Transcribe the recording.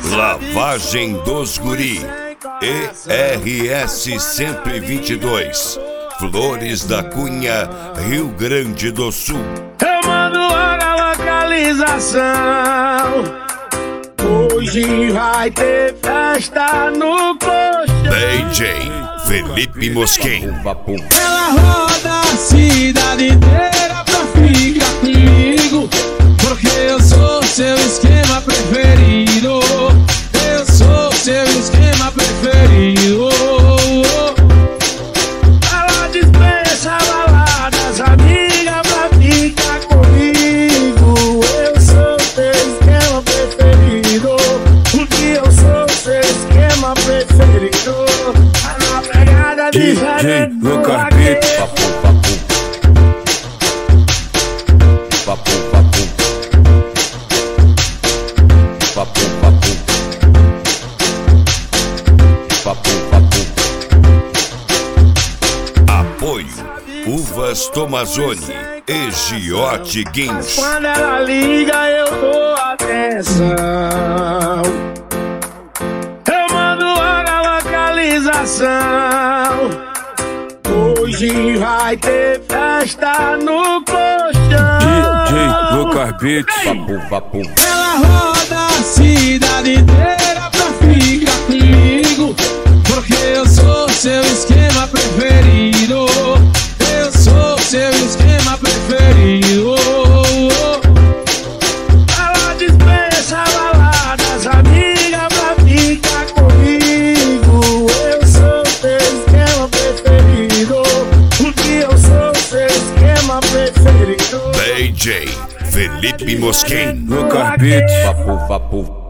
Lavagem dos Guri. ERS 122, Flores da Cunha, Rio Grande do Sul. Eu mando a localização. Hoje vai ter festa no colchão. DJ Felipe Mosquen. Ela roda a cidade inteira pra ficar comigo, porque eu sou seu esquema preferido. Eu sou seu esquema preferido. Ela dispensa baladas, amiga, pra ficar comigo. Eu sou seu esquema preferido, porque eu sou seu esquema preferido. Na pegada de DJ Lucas Beat. Apoio Uvas Tomazoni e Giote Guincho. Quando ela liga eu dou atenção. Eu mando a localização. Hoje vai ter festa no colchão. DJ Lucas Beat. Ela roda a cidade inteira pra ficar comigo, porque eu sou seu esquema preferido. Eu sou seu esquema preferido. Ela dispensa baladas, amiga, pra ficar comigo. Eu sou seu esquema preferido, porque eu sou seu esquema preferido. DJ Felipe Mosquen. Lucas Beat.